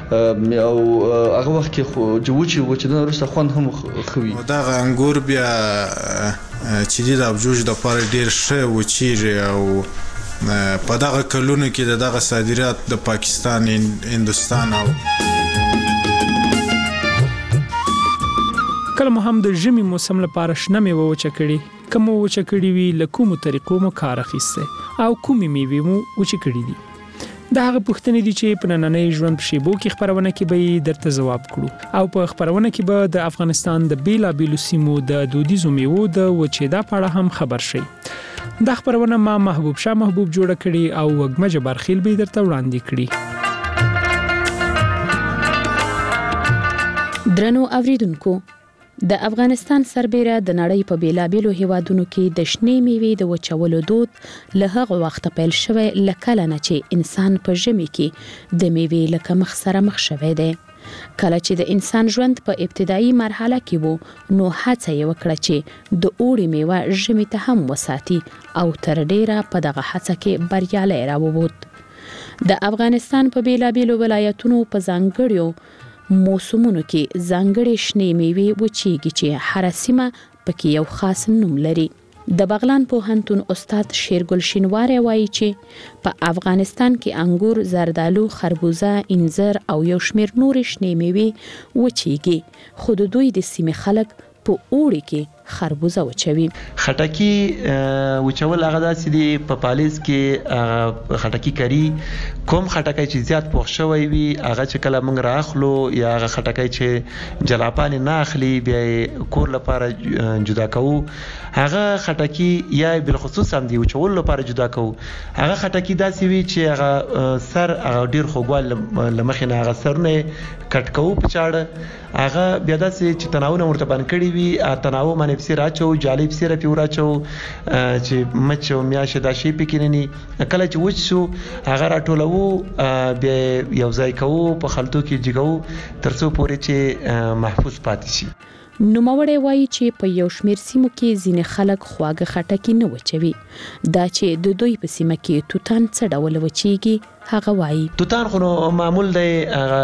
او هغه وخت کې خو وچېدنه وروسته خوند هم ښه وي. دغه انګور بیا چې دي د ابجوج دپاره ډېر ښه وچېږي او په دغه کلونو کې د دغه صادرات د پاکستان، هندوستان او کله مو هم د ژمي موسم لپاره شنه میوه وچه کړې، کوم وچه کړې وي له کومو طریقو مو کار اخیسته او کومې میوې مو وچه کړې دي؟ دا هغه پوښتنې دي چې په نننۍ ژوند په شیبو کې خپرونه کې به درته ځواب کړو او په خپرونه کې به د افغانستان د بیلابیلو سیمو د دودیزو میوو د وچېدا په اړه هم خبر شئ. دا خپرونه ما محبوب شاه محبوب جوړه کړې او وګمه جبارخیل به درته وړاندې کړي. درنو اوریدونکو، د افغانستان سربېره د نړۍ په بیلابیلو هیوادونو کې د شنې میوې د وچولو دود له هغه وخته پیل شوی لکه نه چې انسان په ژمي کې د میوې له کمښت سره مخ شوی دی. کله چې د انسان ژوند په ابتدایي مرحله کې وو، نو هڅه یې وکړه چې د اوړي میوه ژمي ته هم وساتي او تر ډیره په دغه هڅه کې بریالی راووت. د افغانستان په بیلابیلو ولایتونو په ځانګړیو موسمونو کې ځانګړې شنې میوې وچېږي چې هر سیمه پکې یو خاص نوم لري. د بغلان پوهنتون استاد شیرګل شینواری وایي چې په افغانستان کې انګور، زردالو، خربوزه، انځر او یو شمېر نورې شنې میوې وچېږي، خو د دوی د سیمې خلک په اوړي کې خربوزه وچوي. خټکی وچول هغه داسې دي په پالیز کې خټکی کری کوم خټکی چې زیات پوښ شوی وي هغه چې کله موږ راخلو یا هغه خټکی چې جلاپان نه اخلي بیا کور لپاره جدا کوو، هغه خټکی یا بالخصوص هم دی وچول لپاره جدا کوو. هغه خټکی داسې وي چې هغه سر هغه ډیر خوږوال لمخې نه هغه سر نه کټ کوو په چاړه، هغه بیا داسې چې تناوونه ورته باندې کړي وي، تناو باندې پسې راچو، جالۍ پسې راپې وراچو چې مچ او میاشې دا شی پکې نه ني. کله چې وچ شو هغه راټولوو، بیا یو ځای کوو، په خلطو کې جګوو تر څو پورې چې محفوظ پاتې شي. نوموړی وایي چې په یو شمېر سیمو کې ځینې خلک خواږه خټکي نه وچوي. دا چې د دوی په سیمه کې توتان څه ډول وچېږي هغه وایي. توتان خو معمول دی، هغه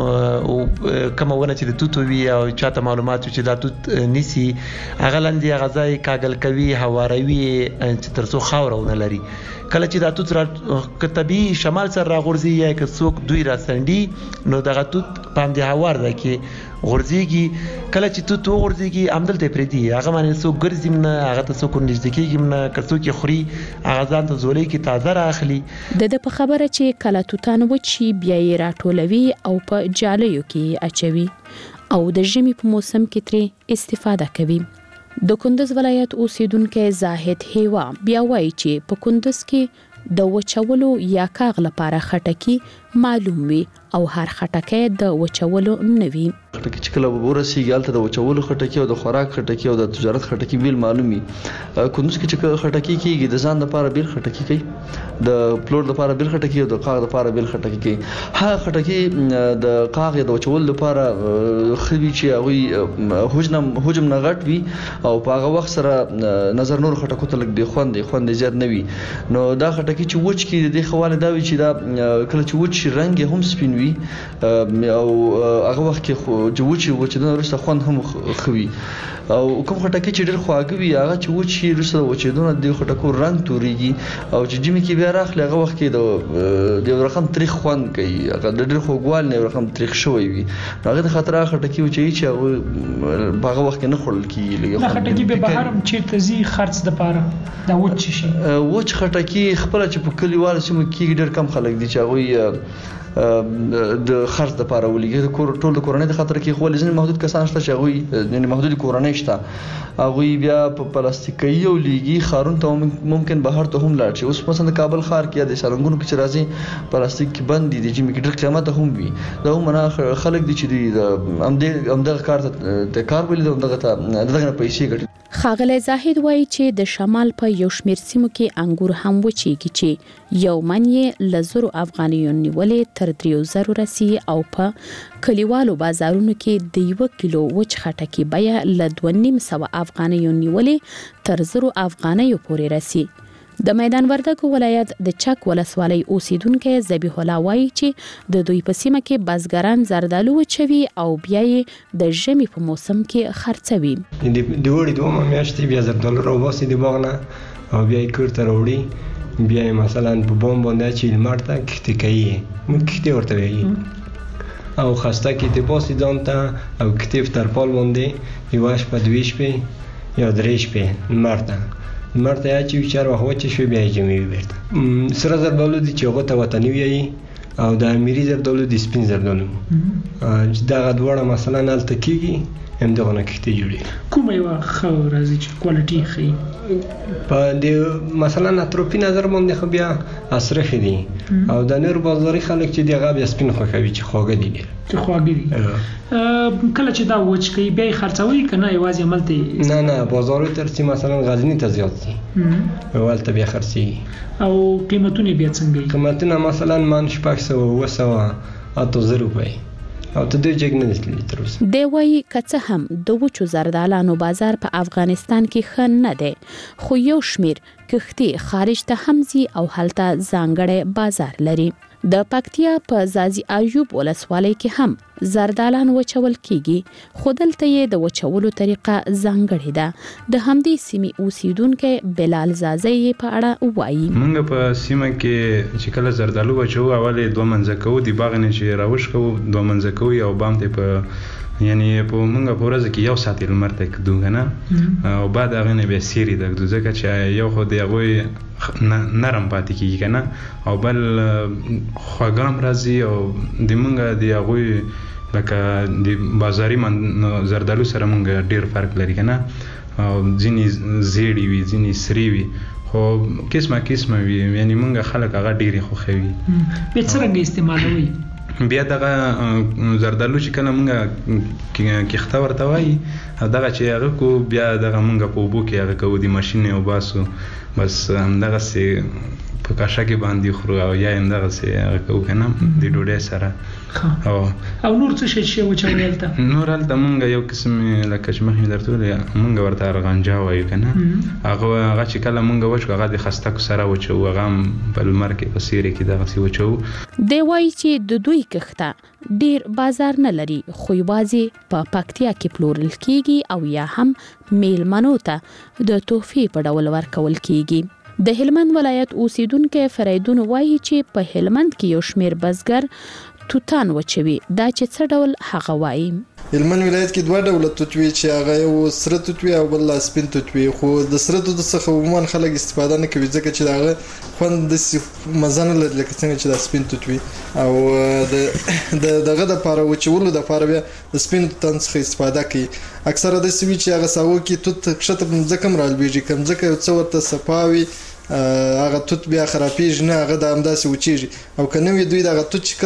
کومه ونه چې د توتو وي او چاته معلومات چې دا توت نیسي هغه لاندې هغه ځای کاږل کوي، هواروي چې تر څو خاوره ونه لري. کله چې دا توت که طبیعي شمال سره راغورځي یا که څوک دوی راسنډي نو دغه توت په همدې هوار ده کې غورځېږي. کله چې توت وغورځېږي همدلته یې پرېږدي، هغه باندې څوک ګرځي هم نه، هغه ته څوک نږدې کېږي هم نه، که څوک یې خوري هغه ځان ته ځولۍ کې تازه رااخلي. د ده په خبره چې کله توتان وچ شي بیا یې راټولوي او په جالیو کې یې اچوي او د ژمي په موسم کې ترې استفاده کوي. د کندز ولایت اوسیدونکی زاهد هیوا بیا وایي چې په کندز کې د وچولو یا کاغ لپاره خټکی معلوم وي او هر خټکی د وچولو نه وي. خټکی چې کله ورسیږي هلته د وچولو خټکی او د خوراک خټکی او د تجارت خټکی بیل معلوم وي. کندز کې چې خټکی کېږي د ځان لپاره بیل خټکی کوي، د پلور لپاره بیل خټکی او د قاغ لپاره بیل خټکی کوي. هغه خټکی د قاغ یا د وچولو لپاره ښه وي چې هغوی حجم نه غټ وي او په هغه وخت سره نظر نور خټکو ته لږ دی خوند زیات نه وي. نو دا خټکی چې وچ کېږي د دې ښه والی دا وي چې دا کله چې وچ شي رنګ یې هم سپین وي او هغه وخت کې وچېدنه وروسته خوند هم ښه وي. او کوم خټکی چې ډېر خواږه وي هغه چې وچ شي وروسته د وچېدو نه د خټکو رنګ تورېږي او چې ژمي کې بیا راخلي هغه وخت کې د یو رقم تریخ خوند کوي، هغه د ډېر خوږوالي نه یو رقم تریخ شوی وي. نو هغې د خاطر هغه خټکي وچوي چې هغه په هغه وخت کې نه خوړل کېږي. دا خټکي به بهر هم چېرته ځي خرڅ دپاره دا وچ شي؟ وچ خټکي خپله چې په کلیوالو سیمو کې ډېر کم خلک دي چې هغوی د خرڅ لپاره ولېږي. ټول د کورنۍ د خاطر کې خو ځینې محدود کسان شته چې هغوی یعنې محدودې کورنۍ شته، هغوی بیا په پلاستیکي او لیږي ښارونو ته ممکن بهر ته هم لاړ شي. اوس مثلا د کابل ښار کې یا د سالنګونو کې چې راځي پلاستیک بند دي، د ژمي کې ډېر قیمته هم وي. دا هم خلک دي چې همدغه کار ته کار ولي دغه نه پیسې ګټي. ښاغلی زاهد وایي چې د شمال په یو شمېر سیمو کې انګور هم وچېږي چې یو من یې له 1000 افغانیو نیولې تر 3000 رسي او په کلیوالو بازارونو کې د 1 کیلو وچ خټکي بیه له 2500 افغانیو نیولې تر 1000 افغانیو پورې رسي. د میدان وردګو ولایت د چک ولسوالۍ اوسیدونکو ذبیح الله وایي چې د دوی په سیمه کې بزګران زردالو وچوي او بیا یې د ژمي په موسم کې خرڅوي. د وړي دوه میاشتې بیا زردالو راوباسي د باغ نه او بیا یې کور ته راوړي، بیا یې مثلا په بام باندې چې لمر ته کښتې کوي، موږ کښتې ورته وایي، او خسته کښتې باسي ځان ته او کښتې په ترپال باندې یوه شپه دوې شپې یا درې شپې لمر ته اچوي، چې هر وخت وچه شوې بیا یې جمعوي بېرته. سره زردالو دي چې هغو ته وطني وایي او د امیري زردالو دي سپین زردالو، چې دغه دواړه مثلا هلته کېږي همدغه نه کښتې جوړېږي. کومه یوه ښه راځي چې کوالټي ښیي؟ په د مثلا اطرافي نظر باندې خو بیا عصره ښه دي، او د نور بازاري خلک چې دي هغه بیا سپین خوښوي چې خواږه دي ډېر. چې خواږه دي. کله چې دا وچ کوي بیا یې خرڅوي که نه یوازې هملته؟ نه بازارو ته رسي، مثلا غزني ته زیات دي، هلته بیا خرڅېږي. او قیمتونه بیا څنګه وي؟ قیمتونه مثلا من 600 700 800 روپۍ او ته ډېر جګ نه دي تر اوسه. دی وایي که څه هم د وچو زردالانو بازار په افغانستان کې ښه نه دی، خو یو شمیر کښتې خارج ته هم ځي او هلته ځانګړی بازار لري. د پکتیا په ځاځي ایوب ولسوالۍ کې هم زردالان وچول کیږي، خو دلته یې د وچولو طریقه ځانګړې ده. د همدې سیمې اوسیدونکی بلال زازی په اړه وایي. موږ په سیمه کې چې کله زردالو وچو اول یې 2 منځه کوو، د باغ نه چې راوش کوو 2 منځه کوو او بام ته په یعنی په موږ په ورځ کې 1 ساعت لمر ته کدو کنه، او بعد هغه نه به سیری دغه ځکه چې یو خو دی هغه نرم پاتې کیږي کنه، او بل خواګام راځي او د موږ دی هغه لکه د بازاري زردالو سره موږ ډیر فرق لري کنه، او ځینې زیړی وي ځینې سری وي، خو قسمه وي، یعنی موږ خلک هغه ډیر خوښوي. به څنګه استعمالوي؟ بیا دغه زردالو چې کله موږ کښته ورته وایي دغه چې هغه کو بیا دغه موږ په اوبو کې هغه کوو د ماشین او باسو، بس همدغسې په کاشه کې باندې خورو او یا همدغسې هغه کوو که نه د ډوډۍ سره. او نور څه شی چې وچوي هلته؟ نور هلته موږ یو قسم لکه چې مخکې درته ویل موږ ورته ارغنجا وایو که نه، هغه چې کله موږ وچو هغه د خستکو سره وچوو، هغه هم په لمر کې په سیرې کې دغسې وچوو. دی وایي چې د دوی کښته ډیر بازار نه لري، خو یوازې په پکتیا کې پلورل کیږي او یا هم میلمنو ته د تحفې په ډول ورکول کیږي. د هلمند ولایت اوسیدونکو فریدون وایي چې په هلمند کې یو شمیر بزګر توتان وچوي. دا چې څه ډول هغه وایي؟ هلمند ولایت کې 2 ډوله توت وي، چې هغه یو سره توت وي او بل سپین توت وي، خو د سره توت څخه عموما خلک استفاده نه کوي ځکه چې دغه خوند د مزه نه لري لکه څنګه چې د سپین توت وي، او دغه د لپاره وچولو د لپاره بیا د سپین توتان څخه استفاده کوي. اکثره د سوي چې هغه ساوو کې توت کښته ځکه مرالبېږي کوم ځکه یو څه ورته صفاوي هغه توت بیا خرابېږي نه، هغه د همداسې وچېږي، او که نه وي دوی دغه توت چې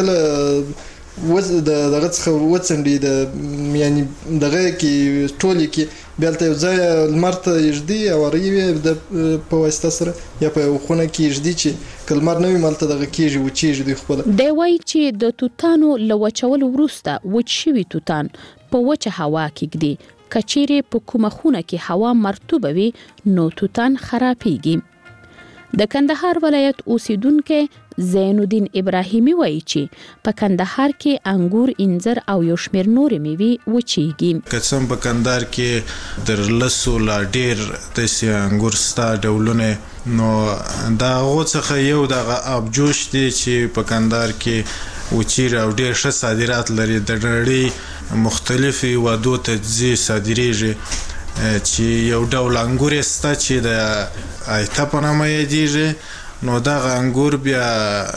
کله دغه څخه وڅنډي د یعنی دغه کې ټولې کې بیا هلته یو ځای لمر ته یږدي او اروي د په واسطه سره یا په یو خونه کې یږدي چې که لمر نه وي هلته دغه کېږي وچېږي دوی خپله. دی وایي چې د توتانو له وچولو وروسته وچ شوي توتان په وچه هوا کې ږدي، که چیرې په کومه خونه کې هوا مرطوبه وي نو توتان خرابېږي. د کندهار ولایت اوسیدونکو زین الدین ابراهیمی وایي چې په کندهار کې انګور، انځر او یو شمیر نورې میوې وچیږي. که څه په کندهار کې در لسو لا ډیر داسې انګور ستا ډولونه، نو د هغو څخه یو دغه ابجوش دی چې په کندهار کې وچیږي او ډیر ښه صادرات لري، د نړۍ مختلفو هیوادو ته ځي صادریږي، چې یو ډول انګور سته چې د ایته په نامه یادیږي، نو دغه انګور بیا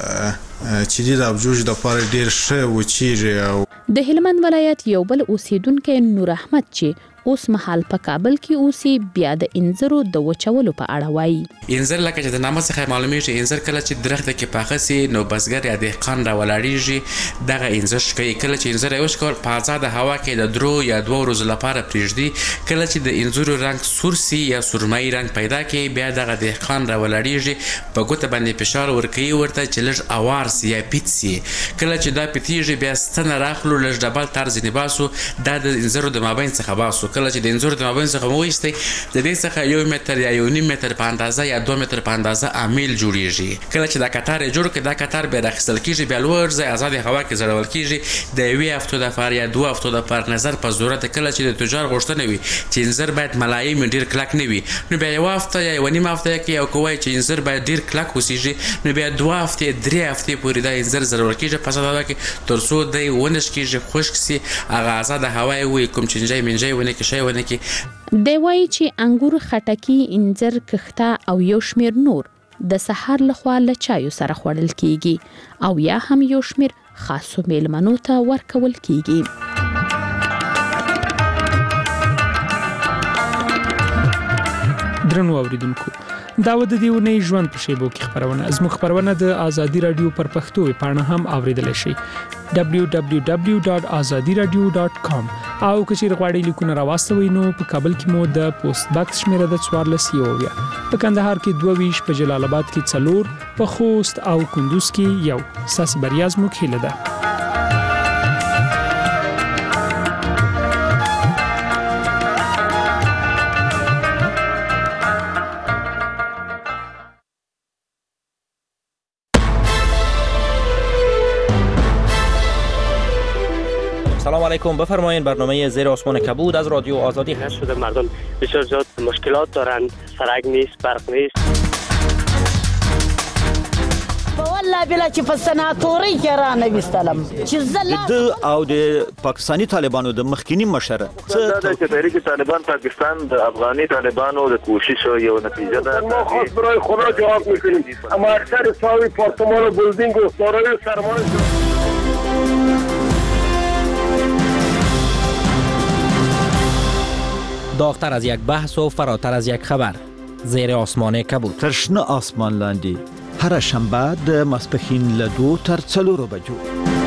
چې د ابجوش دپاره ډیر ښه وچیږي. د هلمند ولایت یو بل اوسیدونکی نور احمد چې اوس مهال په کابل کې اوسي بیا د انځرو د وچولو په اړه وایي. انځر لکه چې د نامه څخه معلومیږي، انځر کله چې درخت کې پاخه سي نو بزګر یا دهقان راولاړیږي، دغه انځر شکوي. کله چې انځر یې وشکول په آزاده هوا کې د 3 یا 2 ورځو لپاره پرېږدي، کله چې د انځرو رنګ سور سي یا سرمایي رنګ پیدا کوي، بیا دغه دهقان راولاړیږي، په ګوته باندې فشار ورکوي ورته چې لږ اوار سي یا پیت سي. کله چې دا پیتیږي بیا ستنه راخلو، لږ ډبل تار ځینې باسو، دا د انځرو د مابین څخه باسو. کله چې د انځور د مابین څخه مو وایستئ د دې څخه 1 متر یا 1.5 متر په اندازه یا 2 متر په اندازه امیل جوړیږي. کله چې دا کتار جوړ کړي دا کتار به راخستل کیږي بیا لوړ ځای آزاد هوا کې زړول کیږي د یوې هفتو د فار یا 2 هفتو د فار نظر په ضرورت کله چې د تجار غوښتنه وي چې انځر باید ملایم ډیر کلک نه وي نو بیا 1 هفته یا 1.5 هفته کې یو کوی چې انځر باید ډیر کلک وسیږي نو بیا 2 هفته 3 هفته پورې دا انځر زړول کیږي په ساده کې تر څو دی ونش کیږي خشک سي هغه آزاد هوا وي کوم چنجای منجای ونه کې شی ونه کې دی وایي چې انګور خټکی انځر کښته او یو شمیر نور د سحر لخوا له چایو سره خوړل کیږي او یا هم یو شمیر خاصو میلمنو ته ورکول کیږي. درنو اوریدونکو دا و د دې ونې ژوند په شیبو کې خبرونه زموږ خبرونه د آزادی رادیو پر پښتو پاڼه هم اوریدل شي www.azadiradio.com او کچیر غواړئ لیکونه راوستوي نو په کابل کې مو د پوسټ باکس شمیره د 14 په کندهار کې 22 په جلال آباد کې 4 په خوست او کندوز کې 1 ساسي بریاز مو کېله ده. سلام علیکم. بفرمایید برنامه زیر آسمان کبود از رادیو آزادی هست. شده مردم بسیار زیاد مشکلات دارند، سرک نیست، برق نیست. والله بلا چې په سناتوري کې را نوستلم چې د او د پاکستانی طالبانو د مخکینی مشر دا چې تحریک طالبان پاکستان د افغاني طالبانو د کوشش یو نتیجه ده. ما خاص برای خدا جواب میکنیم اما اکثر ساوی پارتمان و بلدینگ و سارای سرمان داغتر از یک بحث و فراتر از یک خبر زیر آسمان کبود ترشنه آسمان لاندی هر شنبه د ماسپښین له 2 تر 4 بجو